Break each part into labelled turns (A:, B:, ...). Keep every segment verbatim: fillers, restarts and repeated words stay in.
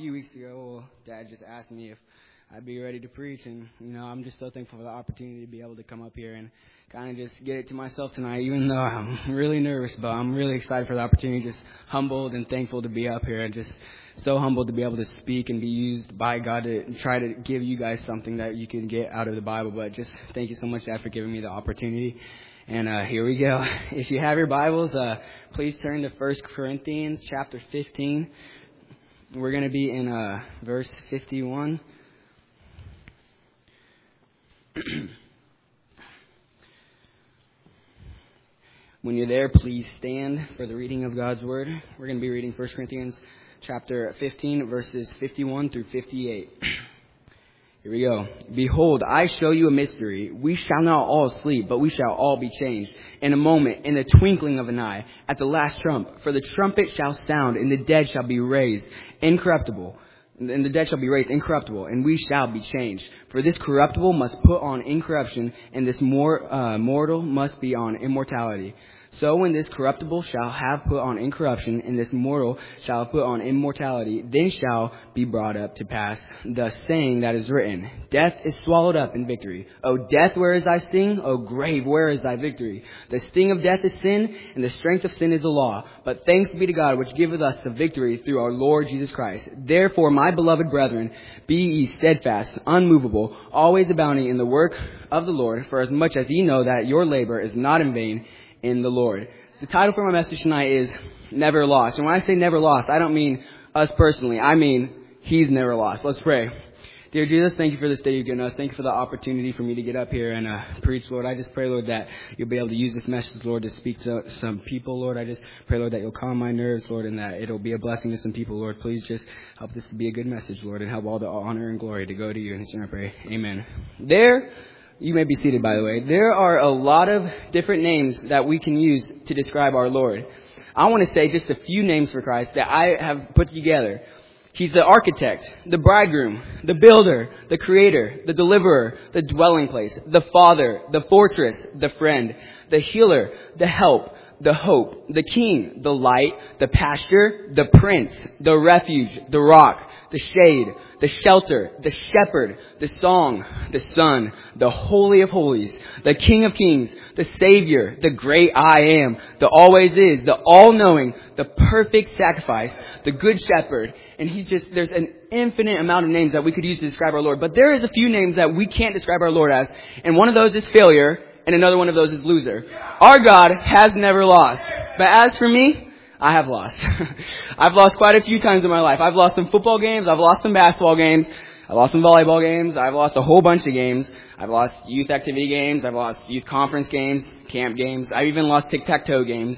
A: few weeks ago, Dad just asked me if I'd be ready to preach, and, you know, I'm just so thankful for the opportunity to be able to come up here and kind of just get it to myself tonight, even though I'm really nervous, but I'm really excited for the opportunity, just humbled and thankful to be up here, and just so humbled to be able to speak and be used by God to try to give you guys something that you can get out of the Bible. But just thank you so much, Dad, for giving me the opportunity. And uh, here we go. If you have your Bibles, uh, please turn to First Corinthians chapter fifteen. We're going to be in uh, verse fifty-one. When you're there, please stand for the reading of God's Word. We're going to be reading First Corinthians chapter fifteen, verses fifty-one through fifty-eight. Here we go. Behold, I show you a mystery. We shall not all sleep, but we shall all be changed. In a moment, in the twinkling of an eye, at the last trump. For the trumpet shall sound, and the dead shall be raised incorruptible. And the dead shall be raised incorruptible, and we shall be changed. For this corruptible must put on incorruption, and this mor- uh, mortal must be on immortality. So when this corruptible shall have put on incorruption, and this mortal shall have put on immortality, then shall be brought up to pass the saying that is written, Death is swallowed up in victory. O death, where is thy sting? O grave, where is thy victory? The sting of death is sin, and the strength of sin is the law. But thanks be to God, which giveth us the victory through our Lord Jesus Christ. Therefore, my beloved brethren, be ye steadfast, unmovable, always abounding in the work of the Lord, for as much as ye know that your labor is not in vain in the Lord. The title for my message tonight is Never Lost. And when I say never lost, I don't mean us personally. I mean He's never lost. Let's pray. Dear Jesus, thank you for this day you've given us. Thank you for the opportunity for me to get up here and uh, preach, Lord. I just pray, Lord, that you'll be able to use this message, Lord, to speak to some people, Lord. I just pray, Lord, that you'll calm my nerves, Lord, and that it'll be a blessing to some people, Lord. Please just help this to be a good message, Lord, and help all the honor and glory to go to you. In His name I pray. Amen. There You may be seated, by the way. There are a lot of different names that we can use to describe our Lord. I want to say just a few names for Christ that I have put together. He's the architect, the bridegroom, the builder, the creator, the deliverer, the dwelling place, the father, the fortress, the friend, the healer, the help, the hope, the king, the light, the pasture, the prince, the refuge, the rock, the shade, the shelter, the shepherd, the song, the son, the holy of holies, the king of kings, the savior, the great I am, the always is, the all-knowing, the perfect sacrifice, the good shepherd. And he's just, there's an infinite amount of names that we could use to describe our Lord. But there is a few names that we can't describe our Lord as. And one of those is failure. And another one of those is loser. Our God has never lost. But as for me, I have lost. I've lost quite a few times in my life. I've lost some football games. I've lost some basketball games. I've lost some volleyball games. I've lost a whole bunch of games. I've lost youth activity games. I've lost youth conference games, camp games. I've even lost tic-tac-toe games.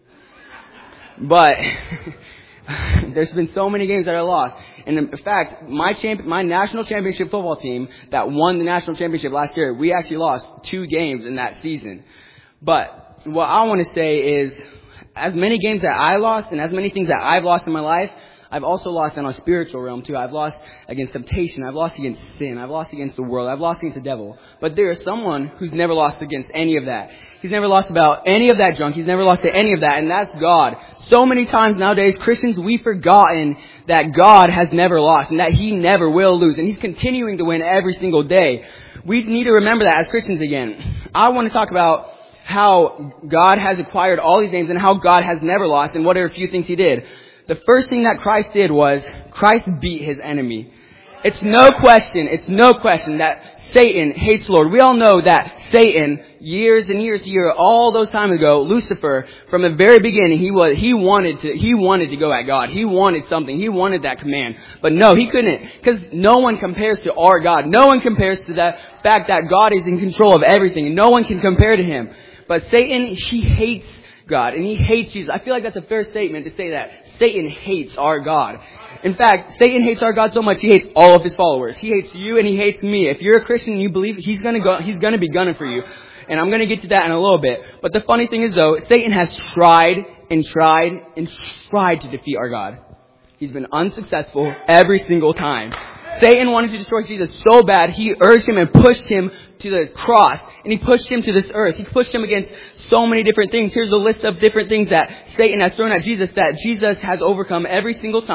A: But there's been so many games that I lost. And in fact, my champ- my national championship football team that won the national championship last year, we actually lost two games in that season. But what I want to say is, as many games that I lost and as many things that I've lost in my life, I've also lost in a spiritual realm too. I've lost against temptation. I've lost against sin. I've lost against the world. I've lost against the devil. But there is someone who's never lost against any of that. He's never lost about any of that junk. He's never lost to any of that. And that's God. So many times nowadays, Christians, we've forgotten that God has never lost and that He never will lose. And He's continuing to win every single day. We need to remember that as Christians again. I want to talk about how God has acquired all these names and how God has never lost and what are a few things He did. The first thing that Christ did was Christ beat His enemy. It's no question, it's no question that Satan hates the Lord. We all know that Satan, years and years, year, all those time ago, Lucifer, from the very beginning, he was, he wanted to, he wanted to go at God. He wanted something. He wanted that command. But no, he couldn't, because no one compares to our God. No one compares to the fact that God is in control of everything. No one can compare to Him. But Satan, he hates God, and he hates Jesus. I feel like that's a fair statement to say that Satan hates our God. In fact, Satan hates our God so much, he hates all of his followers. He hates you and he hates me. If you're a Christian and you believe, he's gonna go, he's gonna be gunning for you. And I'm gonna get to that in a little bit. But the funny thing is though, Satan has tried and tried and tried to defeat our God. He's been unsuccessful every single time. Satan wanted to destroy Jesus so bad, he urged him and pushed him to the cross. And he pushed him to this earth. He pushed him against so many different things. Here's a list of different things that Satan has thrown at Jesus that Jesus has overcome every single time.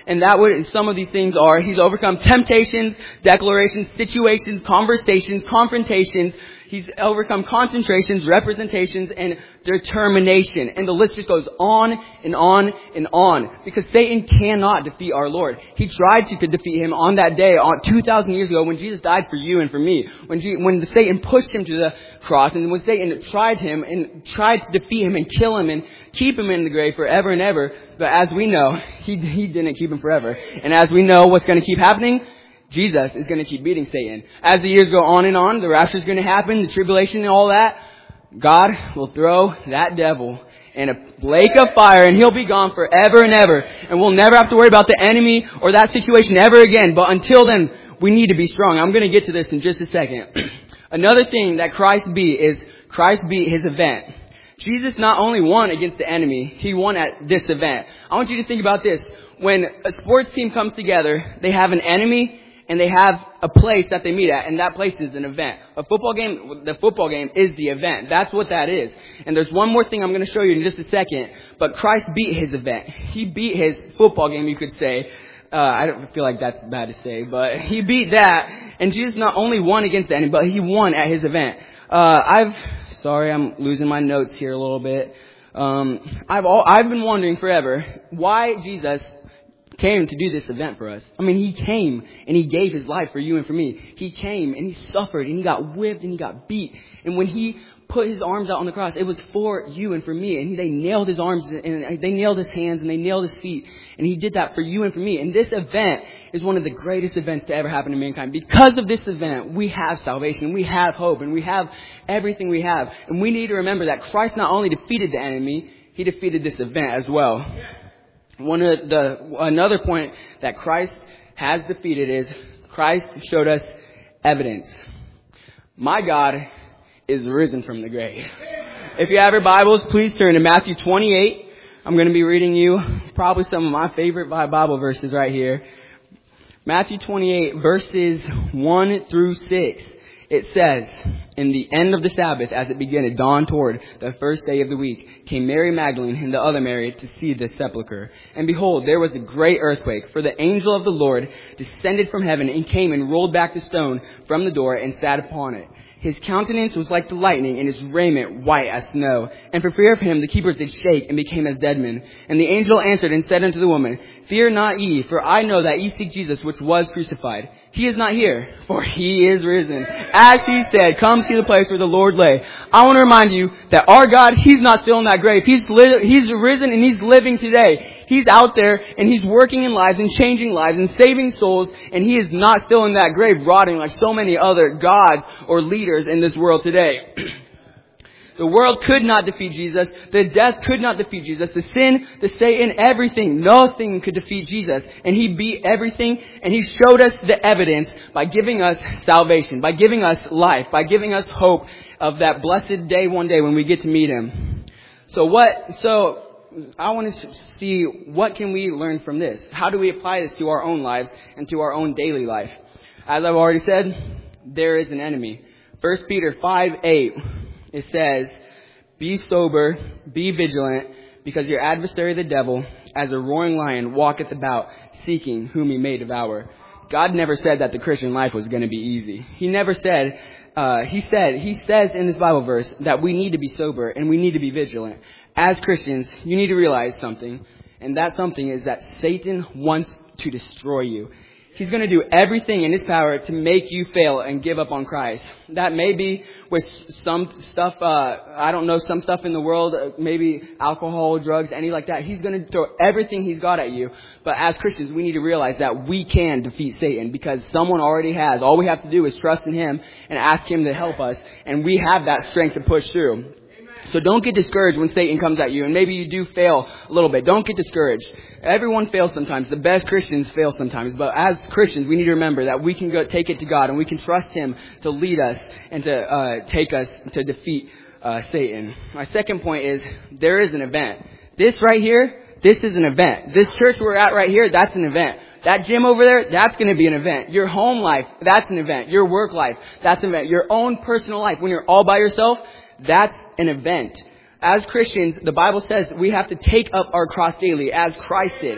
A: And that what some of these things are. He's overcome temptations, declarations, situations, conversations, confrontations. He's overcome concentrations, representations, and determination. And the list just goes on and on and on. Because Satan cannot defeat our Lord. He tried to defeat him on that day, on two thousand years ago, when Jesus died for you and for me. When Je- when the Satan pushed him to the cross, and when Satan tried him and tried to defeat him and kill him and keep him in the grave forever and ever. But as we know, he, he didn't keep him forever. And as we know what's going to keep happening, Jesus is going to keep beating Satan. As the years go on and on, the rapture is going to happen, the tribulation and all that. God will throw that devil in a lake of fire and he'll be gone forever and ever. And we'll never have to worry about the enemy or that situation ever again. But until then, we need to be strong. I'm going to get to this in just a second. Another thing that Christ beat is Christ beat his event. Jesus not only won against the enemy, he won at this event. I want you to think about this. When a sports team comes together, they have an enemy and they have a place that they meet at, and that place is an event. A football game, the football game is the event. That's what that is. And there's one more thing I'm going to show you in just a second, but Christ beat his event. He beat his football game, you could say. Uh, I don't feel like that's bad to say, but he beat that, and Jesus not only won against the enemy, but he won at his event. Uh, I've, sorry, I'm losing my notes here a little bit. Um, I've all, I've been wondering forever why Jesus came to do this event for us. I mean, he came and he gave his life for you and for me. He came and he suffered and he got whipped and he got beat. And when he put his arms out on the cross, it was for you and for me. And he, they nailed his arms and they nailed his hands and they nailed his feet. And he did that for you and for me. And this event is one of the greatest events to ever happen to mankind. Because of this event, we have salvation, we have hope, and we have everything we have. And we need to remember that Christ not only defeated the enemy, he defeated this event as well. One of the, another point that Christ has defeated is Christ showed us evidence. My God is risen from the grave. If you have your Bibles, please turn to Matthew twenty-eight. I'm going to be reading you probably some of my favorite Bible verses right here. Matthew twenty-eight, verses one through six. It says, in the end of the Sabbath, as it began to dawn toward the first day of the week, came Mary Magdalene and the other Mary to see the sepulchre. And behold, there was a great earthquake, for the angel of the Lord descended from heaven and came and rolled back the stone from the door and sat upon it. His countenance was like the lightning, and his raiment white as snow. And for fear of him, the keepers did shake and became as dead men. And the angel answered and said unto the woman, Fear not ye, for I know that ye seek Jesus, which was crucified. He is not here, for he is risen. As he said, come see the place where the Lord lay. I want to remind you that our God, he's not still in that grave. He's li- he's risen and he's living today. He's out there and he's working in lives and changing lives and saving souls, and he is not still in that grave rotting like so many other gods or leaders in this world today. The world could not defeat Jesus. The death could not defeat Jesus. The sin, the Satan, everything, nothing could defeat Jesus. And he beat everything, and he showed us the evidence by giving us salvation, by giving us life, by giving us hope of that blessed day one day when we get to meet him. So what, so I want to see what can we learn from this? How do we apply this to our own lives and to our own daily life? As I've already said, there is an enemy. First Peter five eight. It says, be sober, be vigilant, because your adversary the devil, as a roaring lion, walketh about, seeking whom he may devour. God never said that the Christian life was going to be easy. He never said, uh, he said, he says in this Bible verse that we need to be sober and we need to be vigilant. As Christians, you need to realize something, and that something is that Satan wants to destroy you. He's going to do everything in his power to make you fail and give up on Christ. That may be with some stuff, uh, I don't know, some stuff in the world, uh, maybe alcohol, drugs, any like that. He's going to throw everything he's got at you. But as Christians, we need to realize that we can defeat Satan because someone already has. All we have to do is trust in him and ask him to help us. And we have that strength to push through. So don't get discouraged when Satan comes at you, and maybe you do fail a little bit. Don't get discouraged. Everyone fails sometimes. The best Christians fail sometimes. But as Christians, we need to remember that we can go take it to God, and we can trust him to lead us and to uh, take us to defeat uh, Satan. My second point is there is an event. This right here, this is an event. This church we're at right here, that's an event. That gym over there, that's going to be an event. Your home life, that's an event. Your work life, that's an event. Your own personal life, when you're all by yourself, that's an event. As Christians, the Bible says we have to take up our cross daily as Christ did.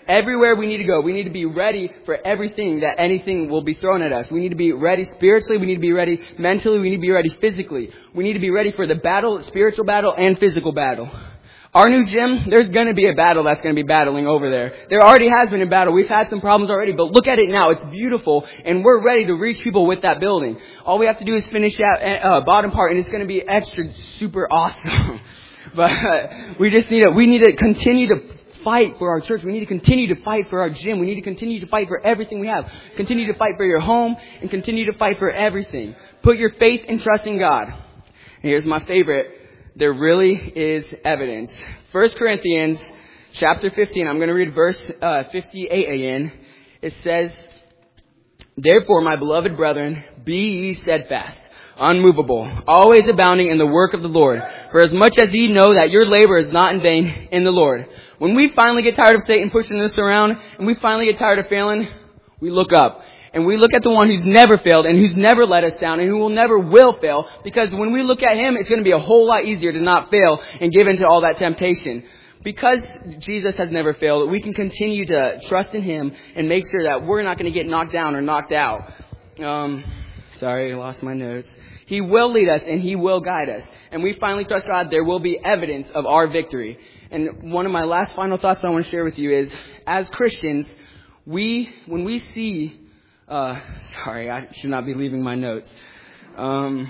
A: everywhere we need to go. We need to be ready for everything that anything will be thrown at us. We need to be ready spiritually. We need to be ready mentally. We need to be ready physically. We need to be ready for the battle, spiritual battle and physical battle. Our new gym, there's going to be a battle that's going to be battling over there. There already has been a battle. We've had some problems already, but look at it now. It's beautiful, and we're ready to reach people with that building. All we have to do is finish that uh, bottom part, and it's going to be extra super awesome. But uh, we just need to, we need to continue to fight for our church. We need to continue to fight for our gym. We need to continue to fight for everything we have. Continue to fight for your home, and continue to fight for everything. Put your faith and trust in God. And here's my favorite. There really is evidence. First Corinthians chapter fifteen, I'm going to read verse uh, fifty-eight again. It says, "Therefore, my beloved brethren, be ye steadfast, unmovable, always abounding in the work of the Lord. For as much as ye know that your labor is not in vain in the Lord." When we finally get tired of Satan pushing us around, and we finally get tired of failing, we look up. And we look at the one who's never failed and who's never let us down and who will never will fail. Because when we look at him, it's going to be a whole lot easier to not fail and give in to all that temptation. Because Jesus has never failed, we can continue to trust in him and make sure that we're not going to get knocked down or knocked out. Um, sorry, I lost my notes. He will lead us and he will guide us. And we finally trust God, there will be evidence of our victory. And one of my last final thoughts I want to share with you is, as Christians, we, when we see Uh, sorry, I should not be leaving my notes. Um,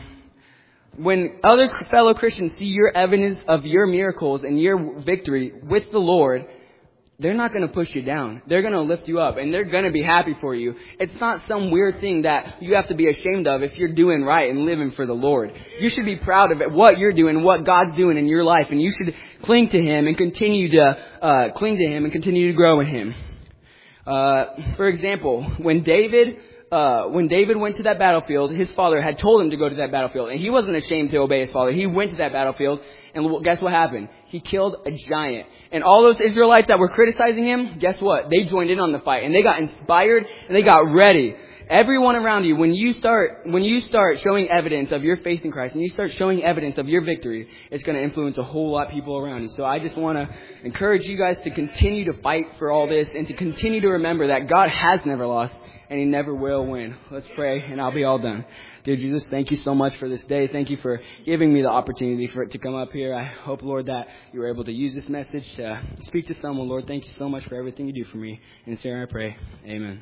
A: when other fellow Christians see your evidence of your miracles and your victory with the Lord, they're not going to push you down. They're going to lift you up, and they're going to be happy for you. It's not some weird thing that you have to be ashamed of if you're doing right and living for the Lord. You should be proud of it, what you're doing, what God's doing in your life, and you should cling to him and continue to uh, cling to him and continue to grow in him. Uh, for example, when David, uh, when David went to that battlefield, his father had told him to go to that battlefield, and he wasn't ashamed to obey his father. He went to that battlefield, and guess what happened? He killed a giant. And all those Israelites that were criticizing him, guess what? They joined in on the fight, and they got inspired, and they got ready. Everyone around you, when you start, when you start showing evidence of your faith in Christ, and you start showing evidence of your victory, it's going to influence a whole lot of people around you. So I just want to encourage you guys to continue to fight for all this, and to continue to remember that God has never lost, and he never will win. Let's pray, and I'll be all done. Dear Jesus, thank you so much for this day. Thank you for giving me the opportunity for it to come up here. I hope, Lord, that you were able to use this message to speak to someone. Lord, thank you so much for everything you do for me. In Sarah, I pray. Amen.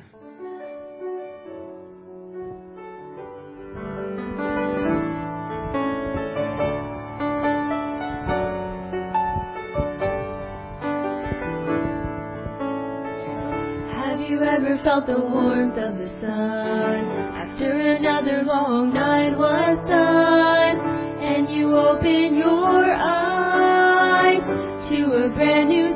B: Ever felt the warmth of the sun after another long night was done, and you open your eyes to a brand new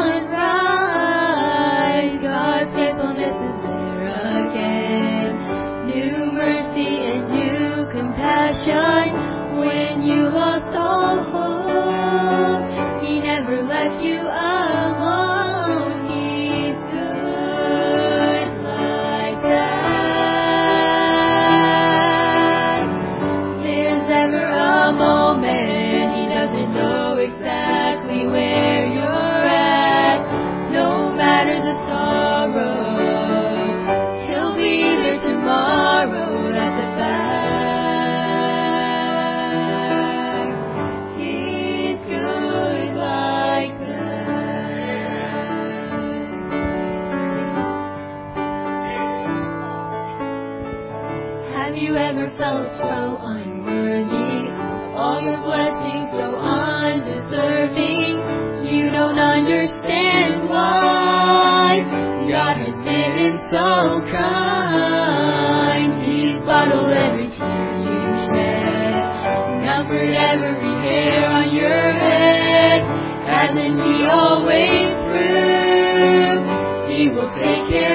B: sunrise? God's faithfulness is there again, new mercy and new compassion. When you lost all hope, he never left you alone. Felt so unworthy, all your blessings so undeserving. You don't understand why God has been so kind. He's bottled every tear you shed, numbered every hair on your head. Hasn't he always proved he will take care